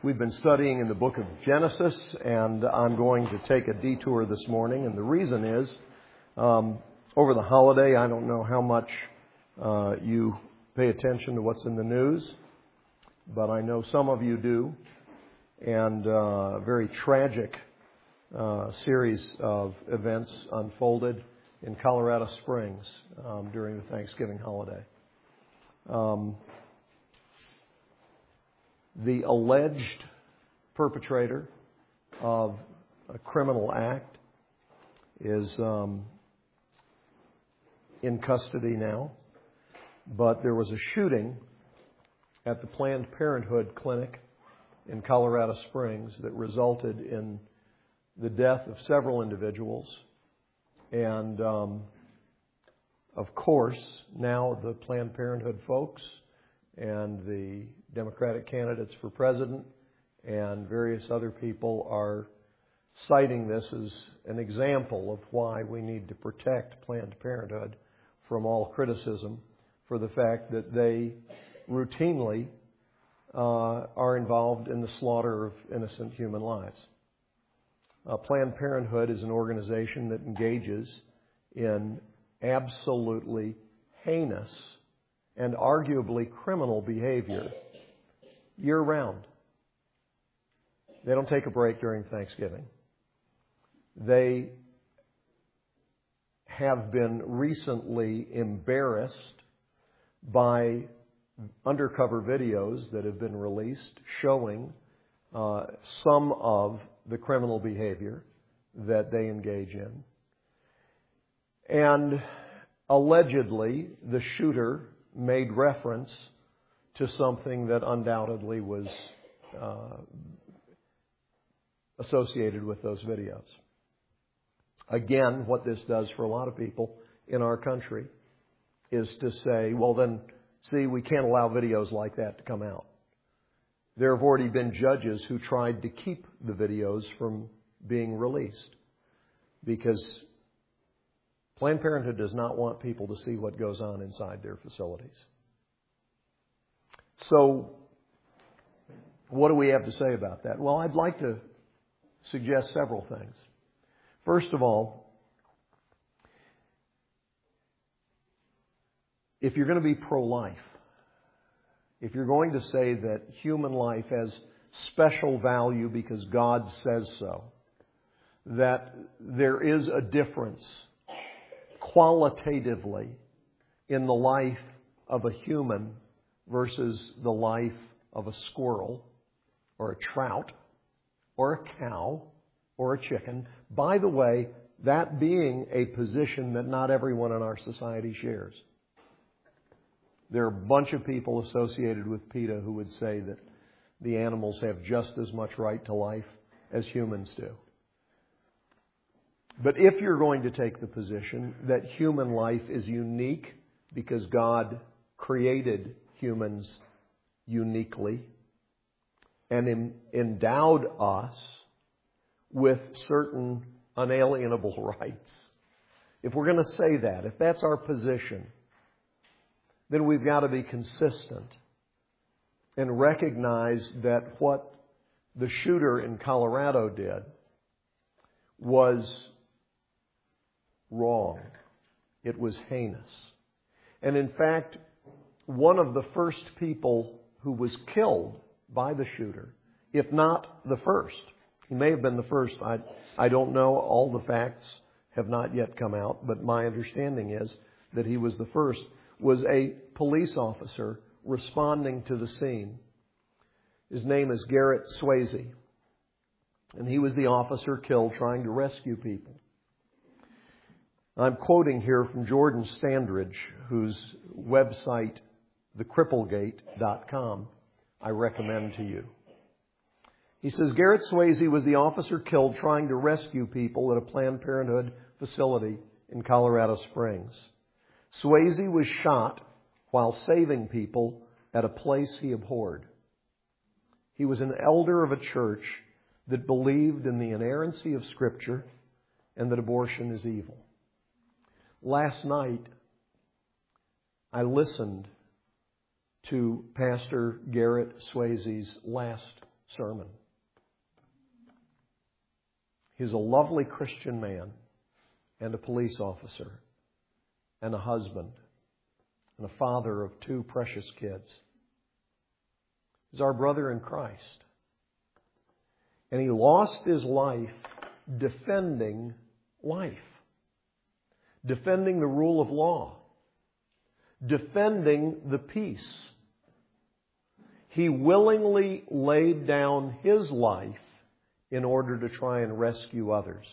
We've been studying in the book of Genesis, and I'm going to take a detour this morning. And the reason is, over the holiday, I don't know how much you pay attention to what's in the news, but I know some of you do. And a very tragic series of events unfolded in Colorado Springs during the Thanksgiving holiday. The alleged perpetrator of a criminal act is in custody now, but there was a shooting at the Planned Parenthood clinic in Colorado Springs that resulted in the death of several individuals. And of course, now the Planned Parenthood folks and the Democratic candidates for president and various other people are citing this as an example of why we need to protect Planned Parenthood from all criticism for the fact that they routinely are involved in the slaughter of innocent human lives. Planned Parenthood is an organization that engages in absolutely heinous and arguably criminal behavior year-round. They don't take a break during Thanksgiving. They have been recently embarrassed by undercover videos that have been released showing some of the criminal behavior that they engage in. And allegedly, the shooter made reference to something that undoubtedly was associated with those videos. Again, what this does for a lot of people in our country is to say, well then, see, we can't allow videos like that to come out. There have already been judges who tried to keep the videos from being released because Planned Parenthood does not want people to see what goes on inside their facilities. So, what do we have to say about that? Well, I'd like to suggest several things. First of all, if you're going to be pro-life, if you're going to say that human life has special value because God says so, that there is a difference qualitatively in the life of a human versus the life of a squirrel or a trout or a cow or a chicken. By the way, that being a position that not everyone in our society shares. There are a bunch of people associated with PETA who would say that the animals have just as much right to life as humans do. But if you're going to take the position that human life is unique because God created humans uniquely and endowed us with certain unalienable rights, if we're going to say that, if that's our position, then we've got to be consistent and recognize that what the shooter in Colorado did was wrong. It was heinous. And in fact, one of the first people who was killed by the shooter, if not the first, he may have been the first, I don't know, all the facts have not yet come out, but my understanding is that he was the first, was a police officer responding to the scene. His name is Garrett Swayze, and he was the officer killed trying to rescue people. I'm quoting here from Jordan Standridge, whose website, thecripplegate.com, I recommend to you. He says, Garrett Swayze was the officer killed trying to rescue people at a Planned Parenthood facility in Colorado Springs. Swayze was shot while saving people at a place he abhorred. He was an elder of a church that believed in the inerrancy of Scripture and that abortion is evil. Last night, I listened to Pastor Garrett Swayze's last sermon. He's a lovely Christian man and a police officer and a husband and a father of 2 precious kids. He's our brother in Christ. And he lost his life defending life, defending the rule of law, defending the peace. He willingly laid down his life in order to try and rescue others.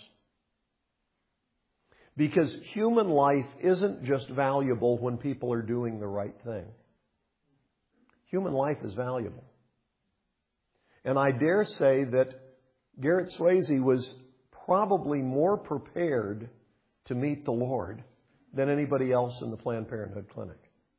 Because human life isn't just valuable when people are doing the right thing. Human life is valuable. And I dare say that Garrett Swayze was probably more prepared to meet the Lord than anybody else in the Planned Parenthood clinic.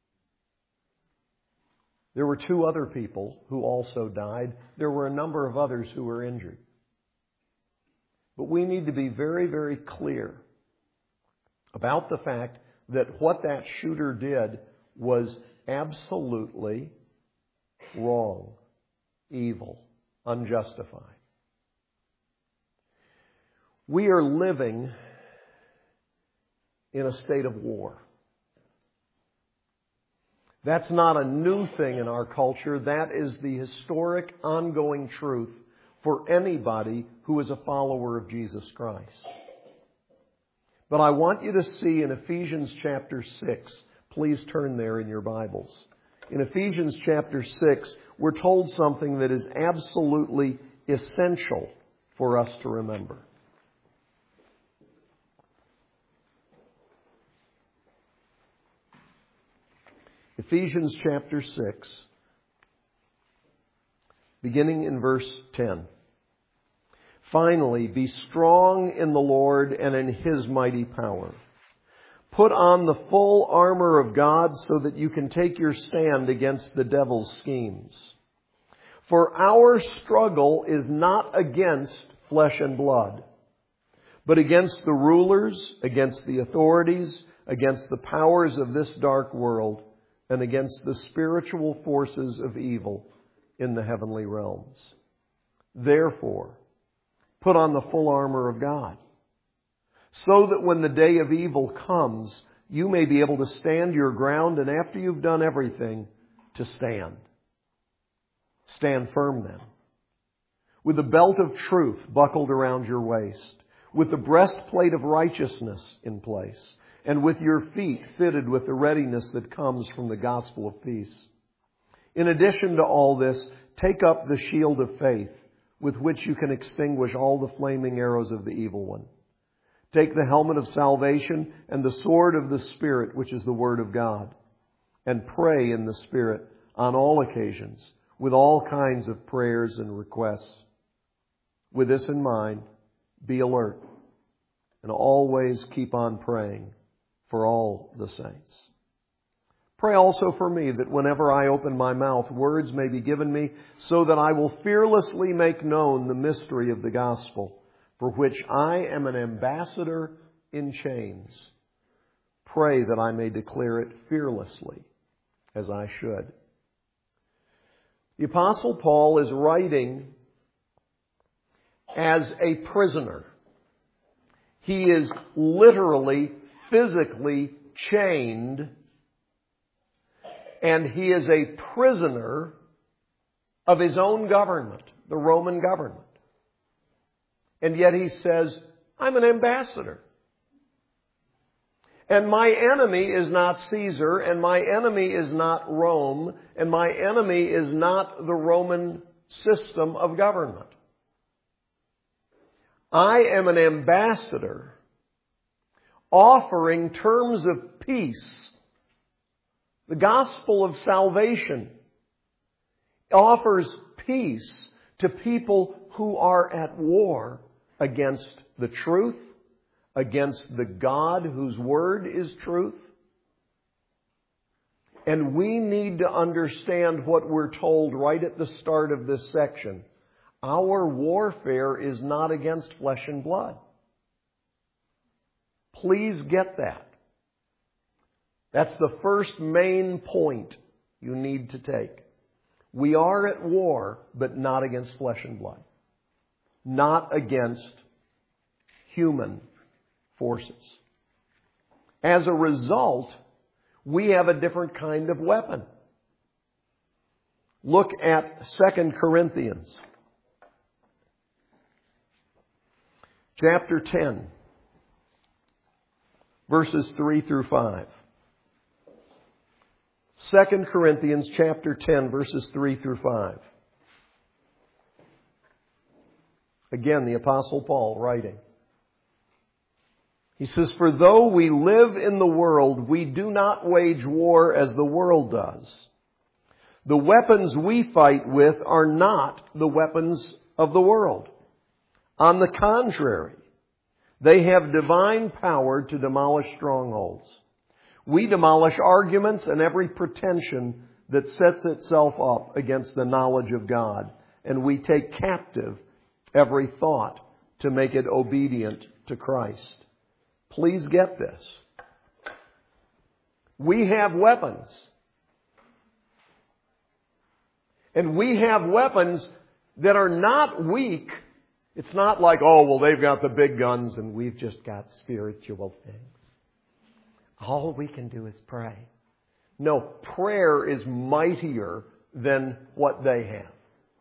There were 2 other people who also died. There were a number of others who were injured. But we need to be very, very clear about the fact that what that shooter did was absolutely wrong, evil, unjustified. We are living in a state of war. That's not a new thing in our culture. That is the historic, ongoing truth for anybody who is a follower of Jesus Christ. But I want you to see in Ephesians chapter 6, please turn there in your Bibles. In Ephesians chapter 6, we're told something that is absolutely essential for us to remember. Ephesians chapter 6, beginning in verse 10. Finally, be strong in the Lord and in His mighty power. Put on the full armor of God so that you can take your stand against the devil's schemes. For our struggle is not against flesh and blood, but against the rulers, against the authorities, against the powers of this dark world, and against the spiritual forces of evil in the heavenly realms. Therefore, put on the full armor of God, so that when the day of evil comes, you may be able to stand your ground, and after you've done everything, to stand. Stand firm then, with the belt of truth buckled around your waist, with the breastplate of righteousness in place, and with your feet fitted with the readiness that comes from the gospel of peace. In addition to all this, take up the shield of faith, with which you can extinguish all the flaming arrows of the evil one. Take the helmet of salvation and the sword of the Spirit, which is the Word of God, and pray in the Spirit on all occasions, with all kinds of prayers and requests. With this in mind, be alert, and always keep on praying for all the saints. Pray also for me that whenever I open my mouth, words may be given me so that I will fearlessly make known the mystery of the gospel, for which I am an ambassador in chains. Pray that I may declare it fearlessly as I should. The Apostle Paul is writing as a prisoner. He is literally, physically chained, and he is a prisoner of his own government, the Roman government. And yet he says, I'm an ambassador. And my enemy is not Caesar, and my enemy is not Rome, and my enemy is not the Roman system of government. I am an ambassador offering terms of peace. The gospel of salvation offers peace to people who are at war against the truth, against the God whose word is truth. And we need to understand what we're told right at the start of this section. Our warfare is not against flesh and blood. Please get that. That's the first main point you need to take. We are at war, but not against flesh and blood. Not against human forces. As a result, we have a different kind of weapon. Look at 2 Corinthians chapter 10, verses 3 through 5. 2 Corinthians chapter 10, verses 3 through 5. Again, the Apostle Paul writing. He says, "For though we live in the world, we do not wage war as the world does. The weapons we fight with are not the weapons of the world. On the contrary, they have divine power to demolish strongholds. We demolish arguments and every pretension that sets itself up against the knowledge of God, and we take captive every thought to make it obedient to Christ." Please get this. We have weapons. And we have weapons that are not weak. It's not like, oh, well, they've got the big guns and we've just got spiritual things. All we can do is pray. No, prayer is mightier than what they have.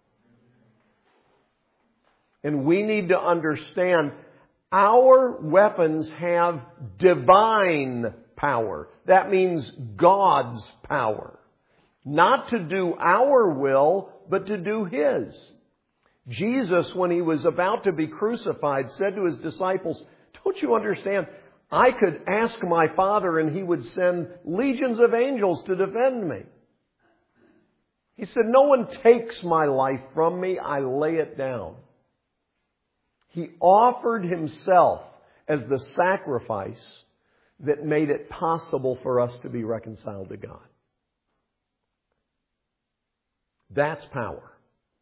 And we need to understand our weapons have divine power. That means God's power. Not to do our will, but to do His. Jesus, when He was about to be crucified, said to His disciples, "Don't you understand? I could ask my Father and He would send legions of angels to defend me." He said, "No one takes my life from me. I lay it down." He offered Himself as the sacrifice that made it possible for us to be reconciled to God. That's power.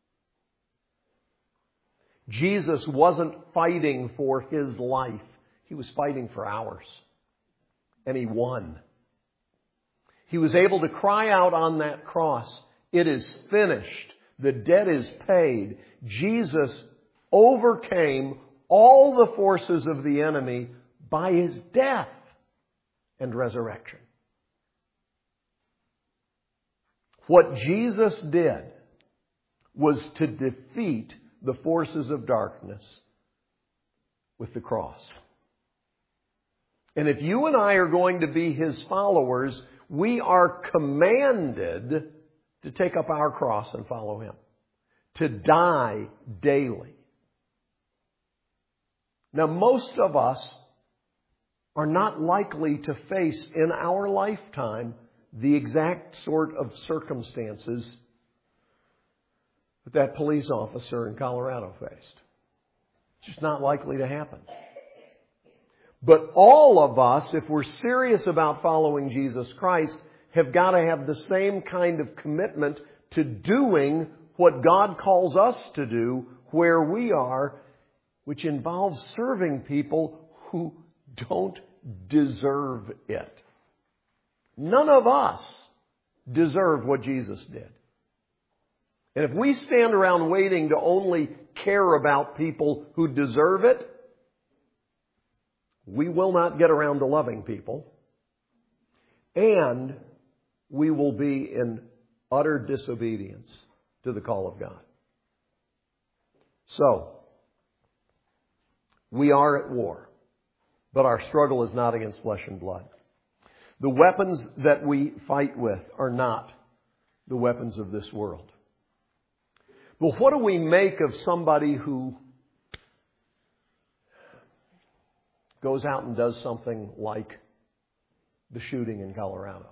Jesus wasn't fighting for His life. He was fighting for ours. And He won. He was able to cry out on that cross, "It is finished. The debt is paid." Jesus overcame all the forces of the enemy by His death and resurrection. What Jesus did was to defeat the forces of darkness with the cross. And if you and I are going to be His followers, we are commanded to take up our cross and follow Him. To die daily. Now, most of us are not likely to face in our lifetime the exact sort of circumstances that police officer in Colorado faced. It's just not likely to happen. But all of us, if we're serious about following Jesus Christ, have got to have the same kind of commitment to doing what God calls us to do where we are, which involves serving people who don't deserve it. None of us deserve what Jesus did. And if we stand around waiting to only care about people who deserve it, we will not get around to loving people. And we will be in utter disobedience to the call of God. So, we are at war, but our struggle is not against flesh and blood. The weapons that we fight with are not the weapons of this world. But what do we make of somebody who goes out and does something like the shooting in Colorado?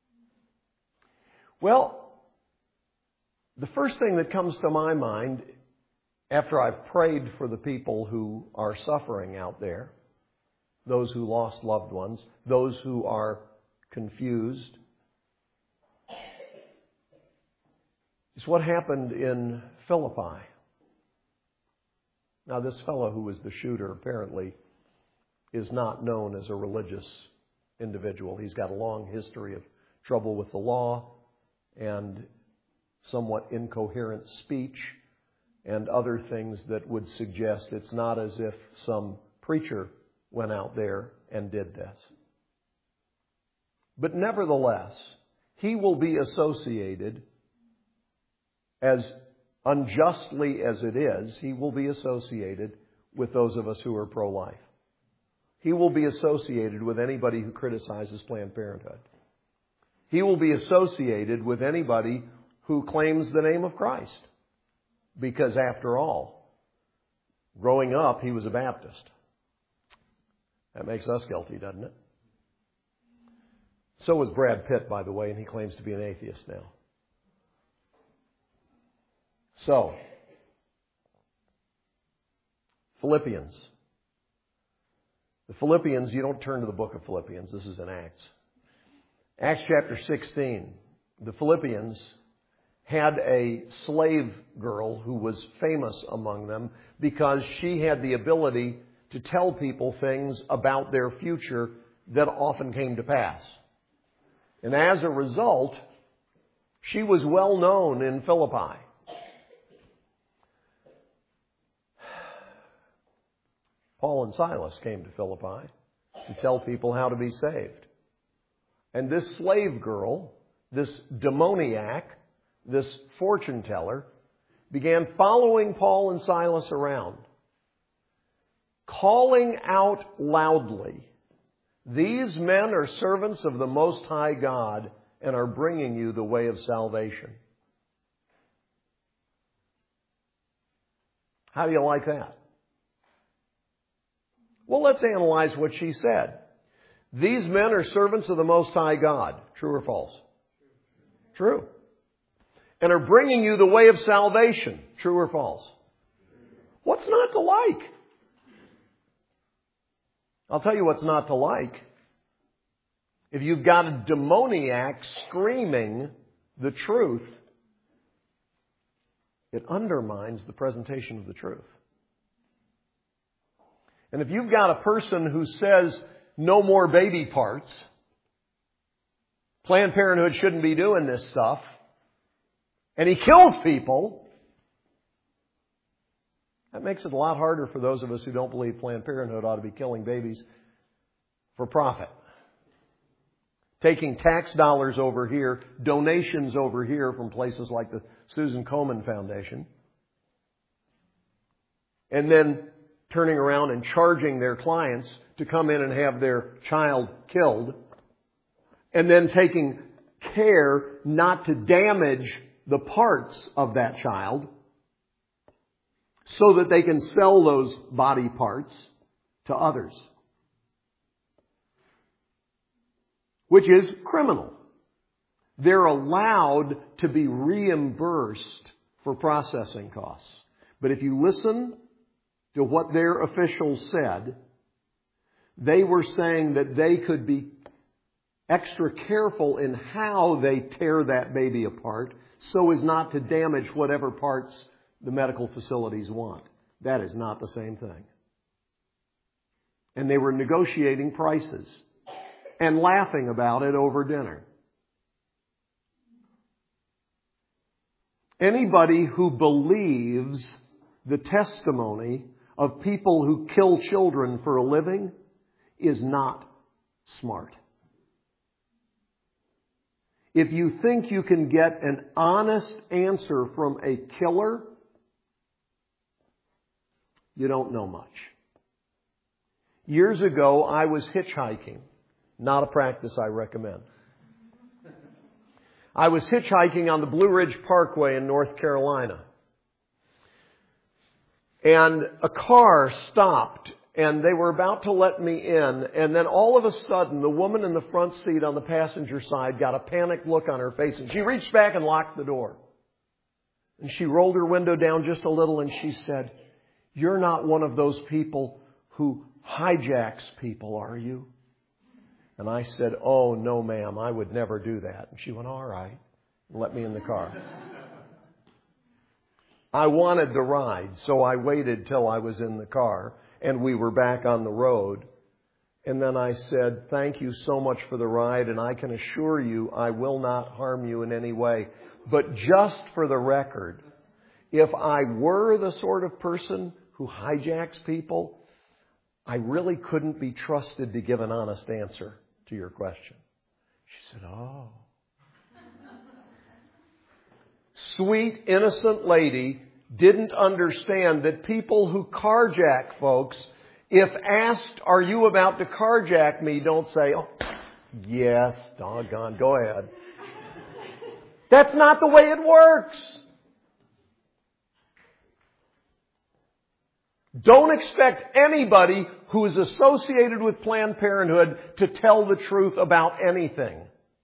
Well, the first thing that comes to my mind after I've prayed for the people who are suffering out there, those who lost loved ones, those who are confused, is what happened in Philippi. Now, this fellow who was the shooter apparently is not known as a religious individual. He's got a long history of trouble with the law, and somewhat incoherent speech, and other things that would suggest it's not as if some preacher went out there and did this. But nevertheless, he will be associated, as unjustly as it is, he will be associated with those of us who are pro-life. He will be associated with anybody who criticizes Planned Parenthood. He will be associated with anybody who claims the name of Christ. Because after all, growing up, he was a Baptist. That makes us guilty, doesn't it? So was Brad Pitt, by the way, and he claims to be an atheist now. So, Philippians. The Philippians, you don't turn to the book of Philippians. This is in Acts. Acts chapter 16. The Philippians had a slave girl who was famous among them because she had the ability to tell people things about their future that often came to pass. And as a result, she was well known in Philippi. Paul and Silas came to Philippi to tell people how to be saved. And this slave girl, this demoniac, this fortune teller, began following Paul and Silas around, calling out loudly, "These men are servants of the Most High God and are bringing you the way of salvation." How do you like that? Well, let's analyze what she said. These men are servants of the Most High God. True or false? True. And are bringing you the way of salvation. True or false? What's not to like? I'll tell you what's not to like. If you've got a demoniac screaming the truth, it undermines the presentation of the truth. And if you've got a person who says no more baby parts, Planned Parenthood shouldn't be doing this stuff, and he kills people, that makes it a lot harder for those of us who don't believe Planned Parenthood ought to be killing babies for profit. Taking tax dollars over here, donations over here from places like the Susan Komen Foundation, and then turning around and charging their clients to come in and have their child killed, and then taking care not to damage the parts of that child so that they can sell those body parts to others, which is criminal. They're allowed to be reimbursed for processing costs. But if you listen to what their officials said, they were saying that they could be extra careful in how they tear that baby apart so as not to damage whatever parts the medical facilities want. That is not the same thing. And they were negotiating prices and laughing about it over dinner. Anybody who believes the testimony of people who kill children for a living is not smart. If you think you can get an honest answer from a killer, you don't know much. Years ago, I was hitchhiking. Not a practice I recommend. I was hitchhiking on the Blue Ridge Parkway in North Carolina. And a car stopped, and they were about to let me in. And then all of a sudden, the woman in the front seat on the passenger side got a panicked look on her face. And she reached back and locked the door. And she rolled her window down just a little, and she said, "You're not one of those people who hijacks people, are you?" And I said, "Oh, no, ma'am, I would never do that." And she went, "All right," and let me in the car. I wanted the ride, so I waited till I was in the car, and we were back on the road. And then I said, thank you so much for the ride, and I can assure you I will not harm you in any way. But just for the record, if I were the sort of person who hijacks people, I really couldn't be trusted to give an honest answer to your question. She said, oh. Sweet, innocent lady didn't understand that people who carjack folks, if asked, are you about to carjack me, don't say, oh, yes, doggone, go ahead. That's not the way it works. Don't expect anybody who is associated with Planned Parenthood to tell the truth about anything.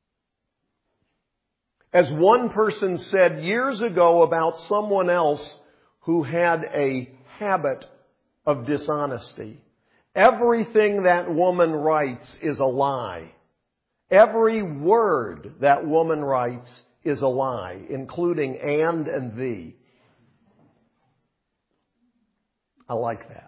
As one person said years ago about someone else who had a habit of dishonesty, everything that woman writes is a lie. Every word that woman writes is a lie, including and the. I like that.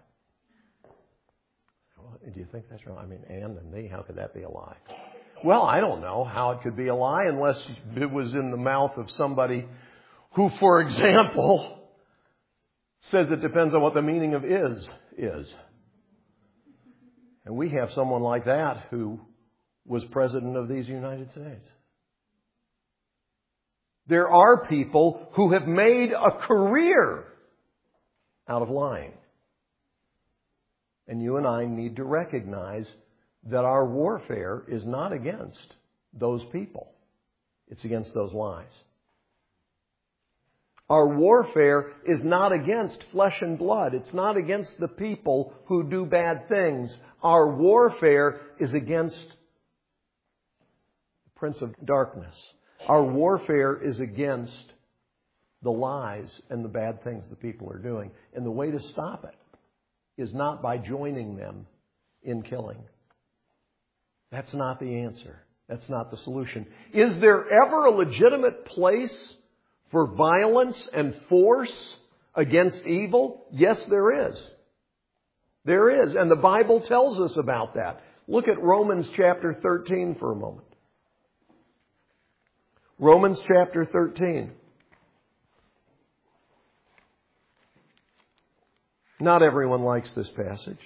Well, do you think that's wrong? I mean, and the, how could that be a lie? Well, I don't know how it could be a lie unless it was in the mouth of somebody who, for example, says it depends on what the meaning of is. And we have someone like that who was president of these United States. There are people who have made a career out of lying. And you and I need to recognize that our warfare is not against those people. It's against those lies. Our warfare is not against flesh and blood. It's not against the people who do bad things. Our warfare is against the prince of darkness. Our warfare is against the lies and the bad things the people are doing. And the way to stop it is not by joining them in killing. That's not the answer. That's not the solution. Is there ever a legitimate place for violence and force against evil? Yes, there is. There is. And the Bible tells us about that. Look at Romans chapter 13 for a moment. Romans chapter 13. Not everyone likes this passage.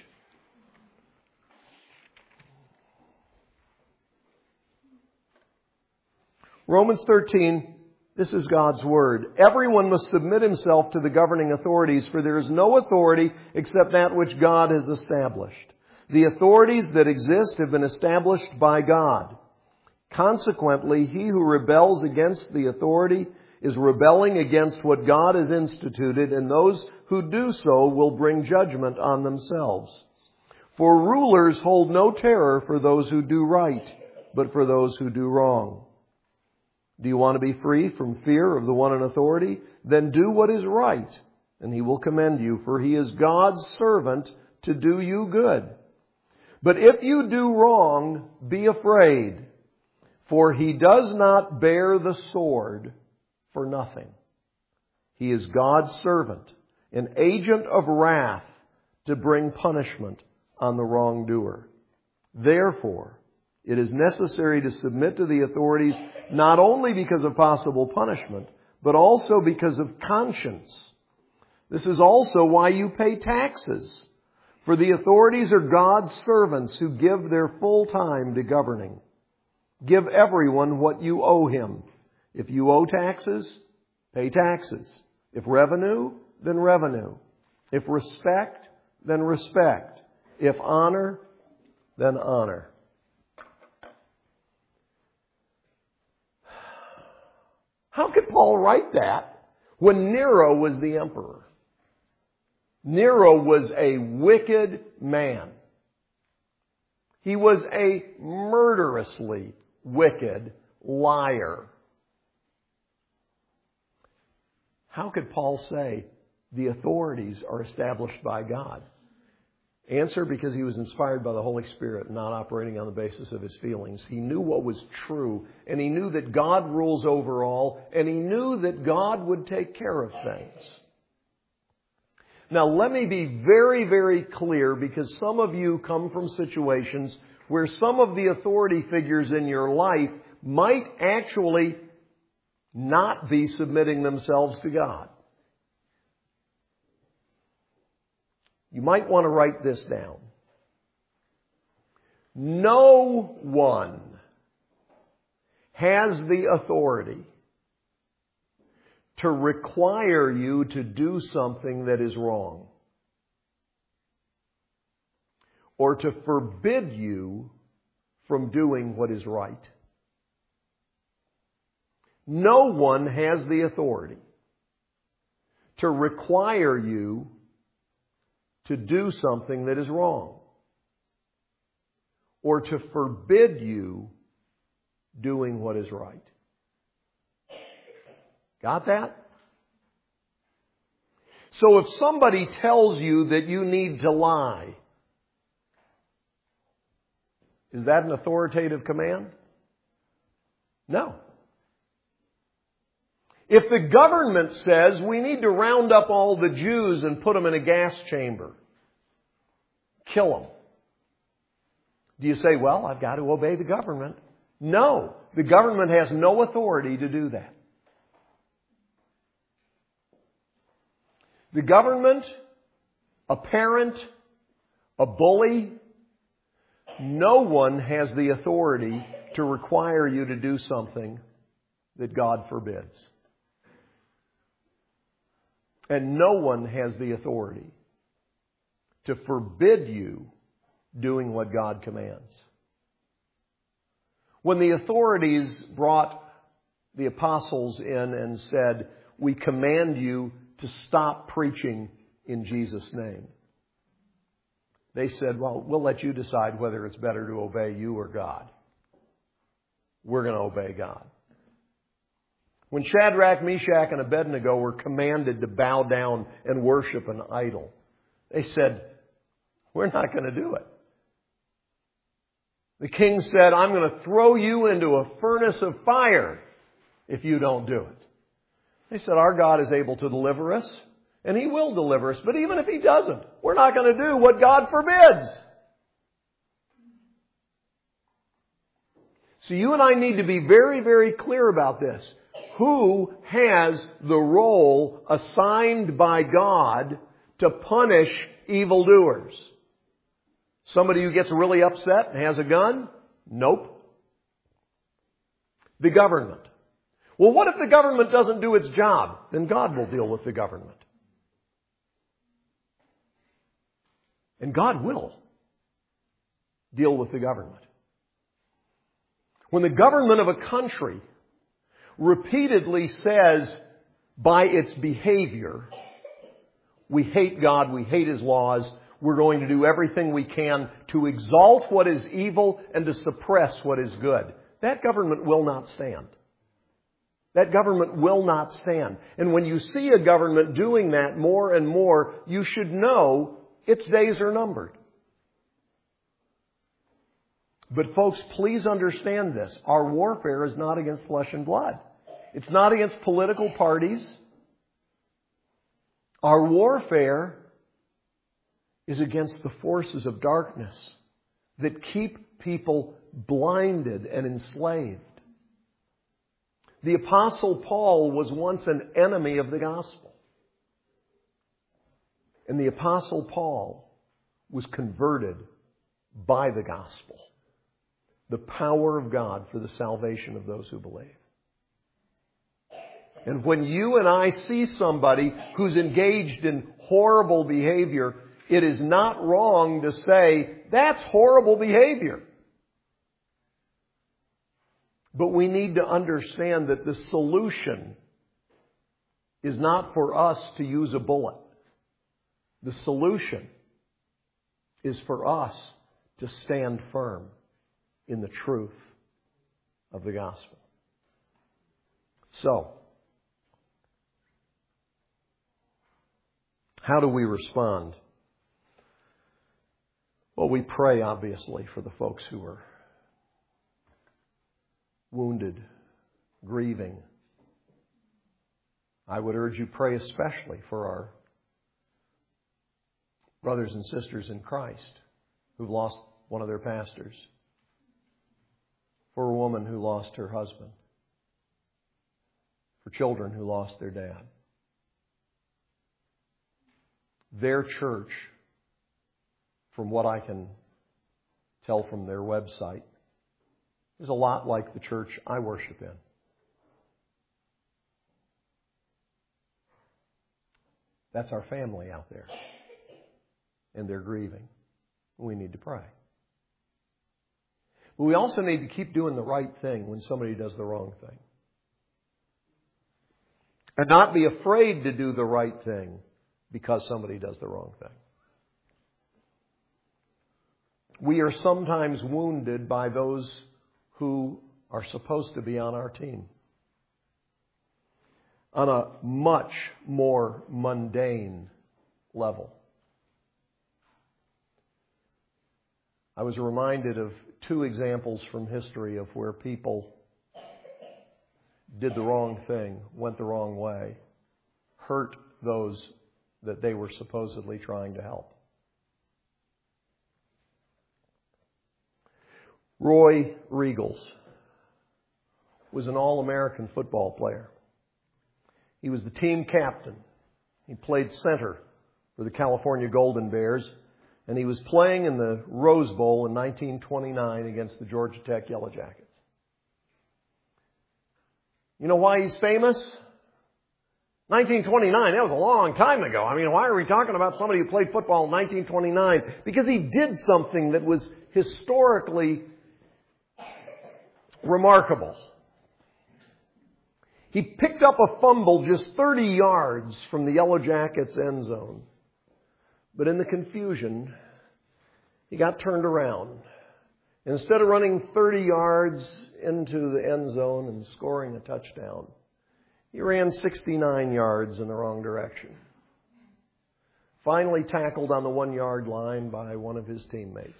Romans 13, this is God's Word. Everyone must submit himself to the governing authorities, for there is no authority except that which God has established. The authorities that exist have been established by God. Consequently, he who rebels against the authority is rebelling against what God has instituted, and those who do so will bring judgment on themselves. For rulers hold no terror for those who do right, but for those who do wrong. Do you want to be free from fear of the one in authority? Then do what is right, and he will commend you, for he is God's servant to do you good. But if you do wrong, be afraid, for he does not bear the sword for nothing. He is God's servant, an agent of wrath to bring punishment on the wrongdoer. Therefore, it is necessary to submit to the authorities not only because of possible punishment, but also because of conscience. This is also why you pay taxes. For the authorities are God's servants who give their full time to governing. Give everyone what you owe him. If you owe taxes, pay taxes. If revenue, then revenue. If respect, then respect. If honor, then honor. How could Paul write that when Nero was the emperor? Nero was a wicked man. He was a murderously wicked liar. How could Paul say the authorities are established by God? Answer, because he was inspired by the Holy Spirit, not operating on the basis of his feelings. He knew what was true, and he knew that God rules over all, and he knew that God would take care of things. Now, let me be very, very clear, because some of you come from situations where some of the authority figures in your life might actually not be submitting themselves to God. You might want to write this down. No one has the authority to require you to do something that is wrong, or to forbid you from doing what is right. No one has the authority to require you to do something that is wrong, or to forbid you doing what is right. Got that? So if somebody tells you that you need to lie, is that an authoritative command? No. If the government says we need to round up all the Jews and put them in a gas chamber, kill them, do you say, well, I've got to obey the government? No. The government has no authority to do that. The government, a parent, a bully, no one has the authority to require you to do something that God forbids. And no one has the authority to forbid you doing what God commands. When the authorities brought the apostles in and said, we command you to stop preaching in Jesus' name, they said, well, we'll let you decide whether it's better to obey you or God. We're going to obey God. When Shadrach, Meshach, and Abednego were commanded to bow down and worship an idol, they said, we're not going to do it. The king said, I'm going to throw you into a furnace of fire if you don't do it. They said, our God is able to deliver us, and He will deliver us. But even if He doesn't, we're not going to do what God forbids. So you and I need to be very, very clear about this. Who has the role assigned by God to punish evildoers? Somebody who gets really upset and has a gun? Nope. The government. Well, what if the government doesn't do its job? Then God will deal with the government. And God will deal with the government. When the government of a country repeatedly says by its behavior, we hate God, we hate His laws, we're going to do everything we can to exalt what is evil and to suppress what is good, that government will not stand. That government will not stand. And when you see a government doing that more and more, you should know its days are numbered. But folks, please understand this. Our warfare is not against flesh and blood. It's not against political parties. Our warfare is against the forces of darkness that keep people blinded and enslaved. The Apostle Paul was once an enemy of the gospel. And the Apostle Paul was converted by the gospel. The power of God for the salvation of those who believe. And when you and I see somebody who's engaged in horrible behavior, it is not wrong to say, that's horrible behavior. But we need to understand that the solution is not for us to use a bullet. The solution is for us to stand firm in the truth of the gospel. So, how do we respond? Well, we pray, obviously, for the folks who are wounded, grieving. I would urge you pray especially for our brothers and sisters in Christ who've lost one of their pastors, for a woman who lost her husband, for children who lost their dad. Their church, from what I can tell from their website, is a lot like the church I worship in. That's our family out there. And they're grieving. We need to pray. But we also need to keep doing the right thing when somebody does the wrong thing. And not be afraid to do the right thing because somebody does the wrong thing. We are sometimes wounded by those who are supposed to be on our team on a much more mundane level. I was reminded of two examples from history of where people did the wrong thing, went the wrong way, hurt those that they were supposedly trying to help. Roy Riegels was an All-American football player. He was the team captain. He played center for the California Golden Bears, and he was playing in the Rose Bowl in 1929 against the Georgia Tech Yellow Jackets. You know why he's famous? 1929, that was a long time ago. I mean, why are we talking about somebody who played football in 1929? Because he did something that was historically remarkable. He picked up a fumble just 30 yards from the Yellow Jackets' end zone. But in the confusion, he got turned around. Instead of running 30 yards into the end zone and scoring a touchdown, he ran 69 yards in the wrong direction. Finally tackled on the 1-yard line by one of his teammates.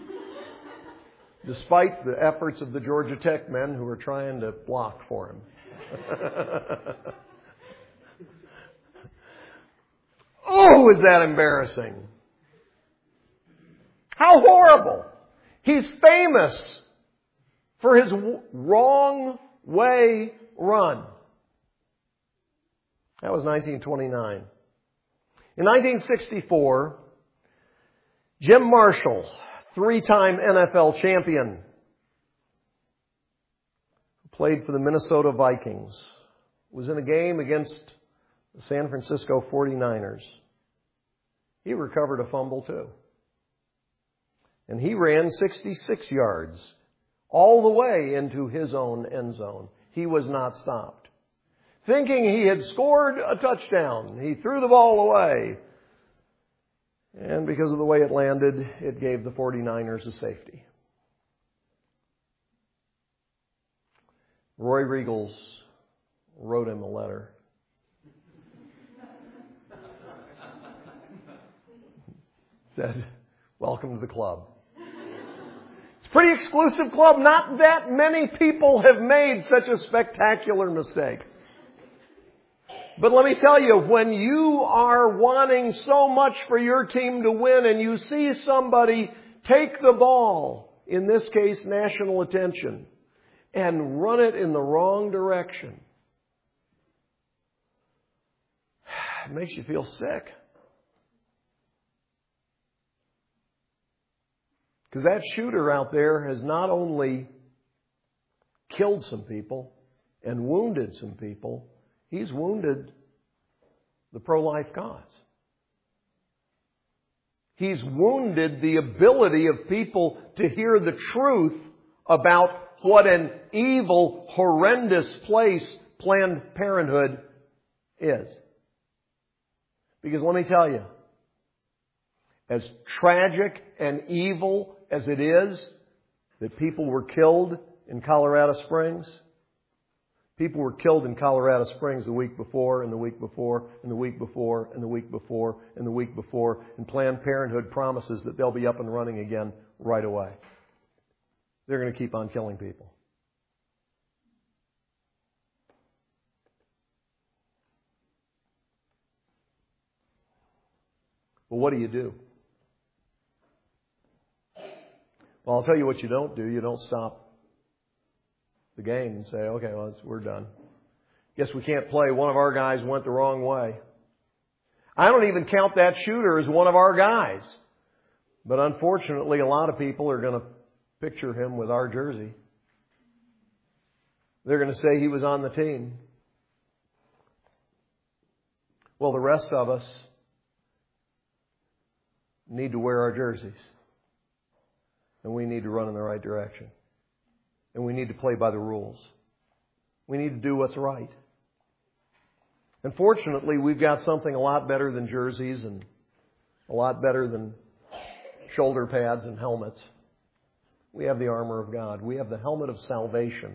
Despite the efforts of the Georgia Tech men who were trying to block for him. Oh, is that embarrassing? How horrible! He's famous for his wrong way run. That was 1929. In 1964, Jim Marshall, 3-time NFL champion, played for the Minnesota Vikings, was in a game against the San Francisco 49ers. He recovered a fumble too. And he ran 66 yards all the way into his own end zone. He was not stopped. Thinking he had scored a touchdown, he threw the ball away. And because of the way it landed, it gave the 49ers a safety. Roy Riegels wrote him a letter. Said, "Welcome to the club." It's a pretty exclusive club. Not that many people have made such a spectacular mistake. But let me tell you, when you are wanting so much for your team to win and you see somebody take the ball, in this case national attention, and run it in the wrong direction, it makes you feel sick. Because that shooter out there has not only killed some people and wounded some people, he's wounded the pro-life cause. He's wounded the ability of people to hear the truth about what an evil, horrendous place Planned Parenthood is. Because let me tell you, as tragic and evil as it is that people were killed in Colorado Springs, people were killed in Colorado Springs the week before, and the week before, and the week before, and the week before, and the week before, and Planned Parenthood promises that they'll be up and running again right away. They're going to keep on killing people. Well, what do you do? Well, I'll tell you what you don't do. You don't stop the game and say, okay, well, we're done. Guess we can't play. One of our guys went the wrong way. I don't even count that shooter as one of our guys. But unfortunately, a lot of people are going to picture him with our jersey. They're going to say he was on the team. Well, the rest of us need to wear our jerseys. And we need to run in the right direction. And we need to play by the rules. We need to do what's right. And fortunately, we've got something a lot better than jerseys and a lot better than shoulder pads and helmets. We have the armor of God. We have the helmet of salvation.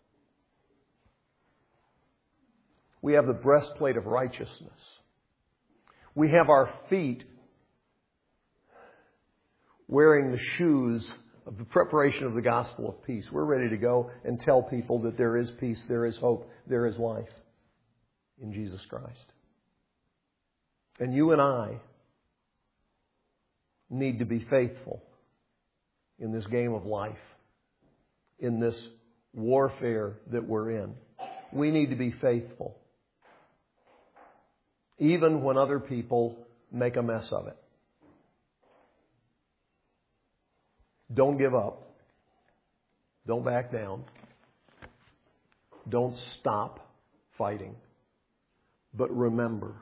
We have the breastplate of righteousness. We have our feet wearing the shoes of the preparation of the gospel of peace. We're ready to go and tell people that there is peace, there is hope, there is life in Jesus Christ. And you and I need to be faithful in this game of life, in this warfare that we're in. We need to be faithful, even when other people make a mess of it. Don't give up. Don't back down. Don't stop fighting. But remember,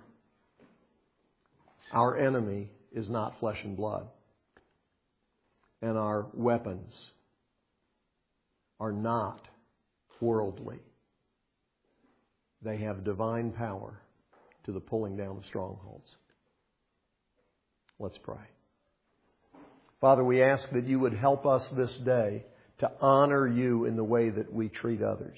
our enemy is not flesh and blood. And our weapons are not worldly. They have divine power to the pulling down of strongholds. Let's pray. Father, we ask that you would help us this day to honor you in the way that we treat others.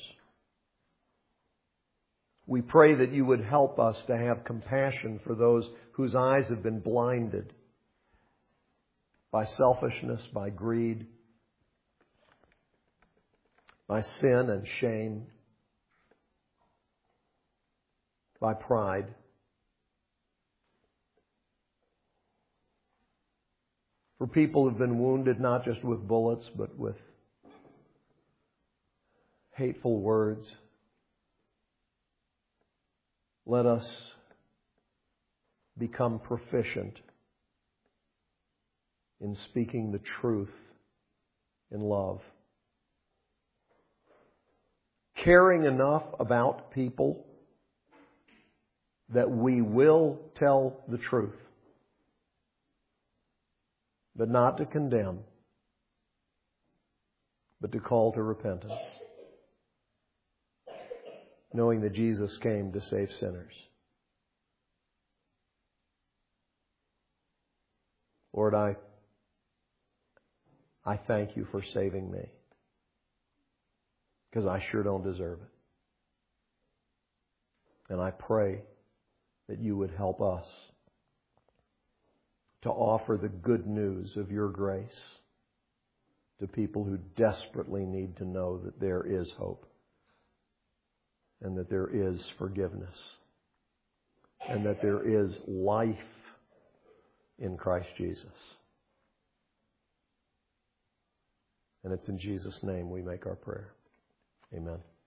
We pray that you would help us to have compassion for those whose eyes have been blinded by selfishness, by greed, by sin and shame, by pride. For people who've been wounded not just with bullets, but with hateful words. Let us become proficient in speaking the truth in love. Caring enough about people that we will tell the truth. But not to condemn, but to call to repentance. Knowing that Jesus came to save sinners. Lord, I thank you for saving me. Because I sure don't deserve it. And I pray that you would help us to offer the good news of your grace to people who desperately need to know that there is hope and that there is forgiveness and that there is life in Christ Jesus. And it's in Jesus' name we make our prayer. Amen.